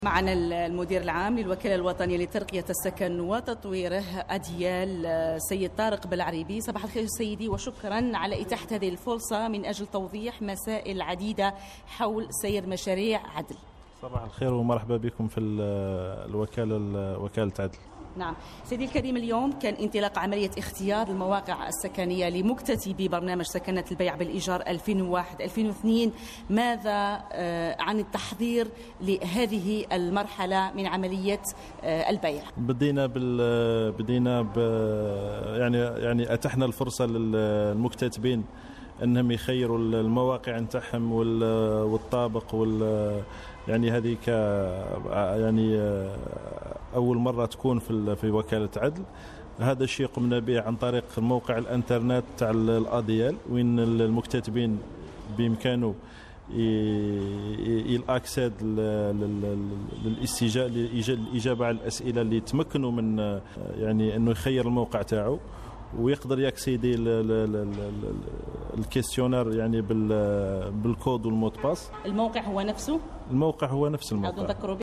معنا المدير العام للوكالة الوطنية لترقية السكن وتطويره أديال سيد طارق بالعريبي. صباح الخير سيدي، وشكرا على إتاحة هذه الفرصة من أجل توضيح مسائل عديدة حول سير مشاريع عدل. صباح الخير ومرحبا بكم في وكالة عدل. نعم سيدي الكريم، اليوم كان انطلاق عملية اختيار المواقع السكنية لمكتتبي برنامج سكنات البيع بالإيجار 2001-2002. ماذا عن التحضير لهذه المرحلة من عملية البيع؟ بدينا يعني أتحنا الفرصة للمكتتبين أنهم يخيروا المواقع نتاعهم والطابق يعني هذه يعني أول مرة تكون في وكالة عدل. هذا الشيء قمنا به عن طريق موقع الانترنت تاع الأديال، وين المكتتبين بإمكانه الأكسد للإجابة على الأسئلة اللي تمكنوا من يعني أنه يخير الموقع تاعه ويقدر يكسيدي الكيستيونير يعني بالكود والمود باس. الموقع هو نفس الموقع.